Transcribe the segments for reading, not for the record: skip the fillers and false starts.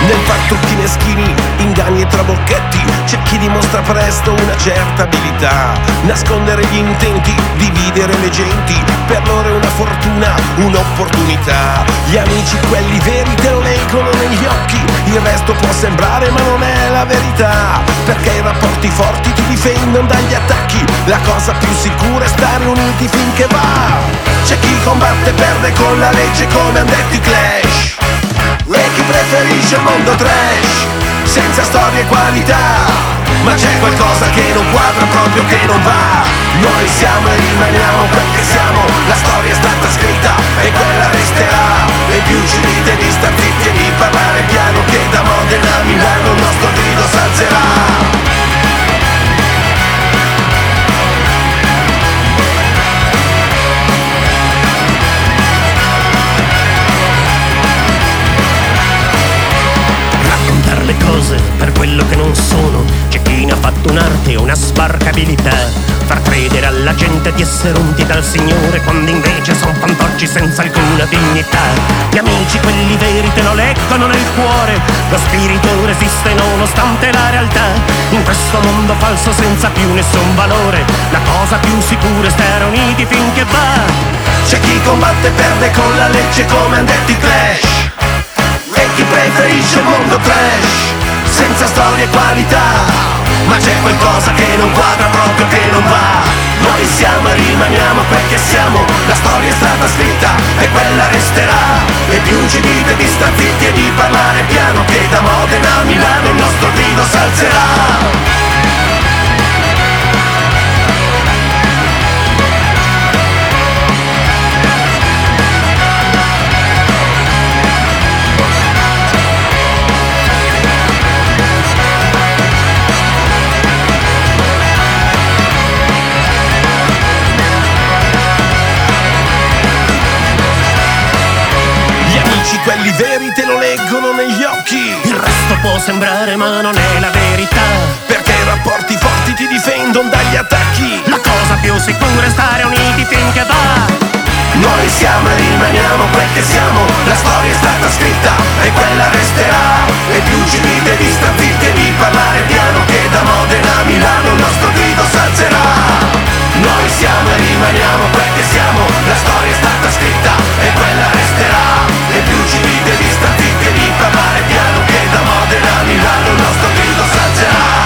Nel far trucchi meschini, inganni e trabocchetti, c'è chi dimostra presto una certa abilità. Nascondere gli intenti, dividere le genti, per loro è una fortuna, un'opportunità. Gli amici, quelli veri, te lo leggono negli occhi, il resto può sembrare ma non è la verità, perché i rapporti forti ti difendono dagli attacchi. La cosa più sicura è stare uniti finché va. C'è chi combatte e perde con la legge come han detto i Clash, e chi preferisce il mondo trash, senza storia e qualità. Ma c'è qualcosa che non quadra, proprio che non va. Noi siamo e rimaniamo quel che siamo, la storia è stata scritta e quella resterà. E più ci dite di star zitti e di parlare piano, che da Modena a Milano il nostro grido s'alzerà. Le cose per quello che non sono, c'è chi ne ha fatto un'arte, una sbarcabilità. Far credere alla gente di essere unti dal Signore, quando invece son fantocci senza alcuna dignità. Gli amici, quelli veri, te lo leggono nel cuore, lo spirito resiste nonostante la realtà. In questo mondo falso senza più nessun valore, la cosa più sicura è stare uniti finché va. C'è chi combatte e perde con la legge come han detto i Clash, e chi preferisce il mondo trash, senza storia e qualità. Ma c'è qualcosa che non quadra, proprio che non va. Noi siamo e rimaniamo quel che siamo, la storia è stata scritta e quella resterà. E più ci dite di star zitti e di parlare piano, che da Modena a Milano il nostro grido s'alzerà. Quelli veri te lo leggono negli occhi, il resto può sembrare ma non è la verità, perché i rapporti forti ti difendono dagli attacchi. La cosa più sicura è stare uniti finché va. Noi siamo e rimaniamo quel che siamo, la storia è stata scritta e quella resterà. E più ci dite di star zitti e di parlare piano, che da Modena a Milano il nostro grido s'alzerà. Noi siamo e rimaniamo quel che siamo, la storia è stata scritta e quella resterà. E più ci dite di star zitti e di parlare piano, che da Modena a Milano il nostro grido s'alzerà.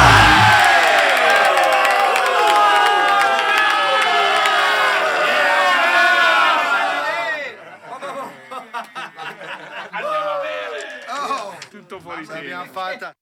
Tutto fuori. L'abbiamo fatta.